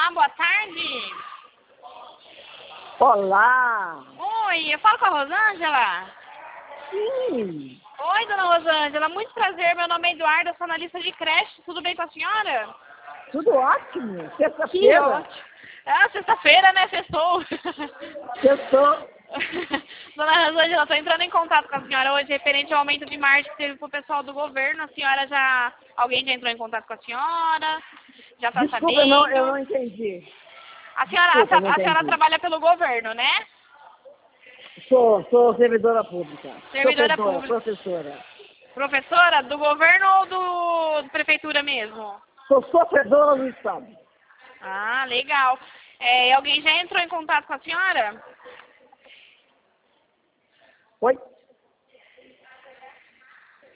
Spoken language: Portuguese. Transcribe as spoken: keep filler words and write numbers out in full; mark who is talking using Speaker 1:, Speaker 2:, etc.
Speaker 1: Olá, boa tarde.
Speaker 2: Olá!
Speaker 1: Oi, eu falo com a Rosângela?
Speaker 2: Sim!
Speaker 1: Oi, dona Rosângela, muito prazer. Meu nome é Eduarda, eu sou analista de creche. Tudo bem com a senhora?
Speaker 2: Tudo ótimo!
Speaker 1: Que
Speaker 2: Sexta-feira!
Speaker 1: ótimo. Ah, sexta-feira, né? Sextou.
Speaker 2: Sextou!
Speaker 1: Dona Rosângela, estou entrando em contato com a senhora hoje referente ao aumento de margem que teve para o pessoal do governo. A senhora já... Alguém já entrou em contato com a senhora? Já está sabendo?
Speaker 2: Desculpa, não, eu não entendi.
Speaker 1: A senhora,
Speaker 2: Desculpa,
Speaker 1: a,
Speaker 2: não
Speaker 1: a senhora
Speaker 2: entendi.
Speaker 1: trabalha pelo governo, né?
Speaker 2: Sou, sou servidora pública.
Speaker 1: Servidora
Speaker 2: Professora,
Speaker 1: pública.
Speaker 2: professora.
Speaker 1: Professora, do governo ou do, do prefeitura mesmo?
Speaker 2: Sou sofredora do Estado.
Speaker 1: Ah, legal. É, alguém já entrou em contato com a senhora?
Speaker 2: Oi?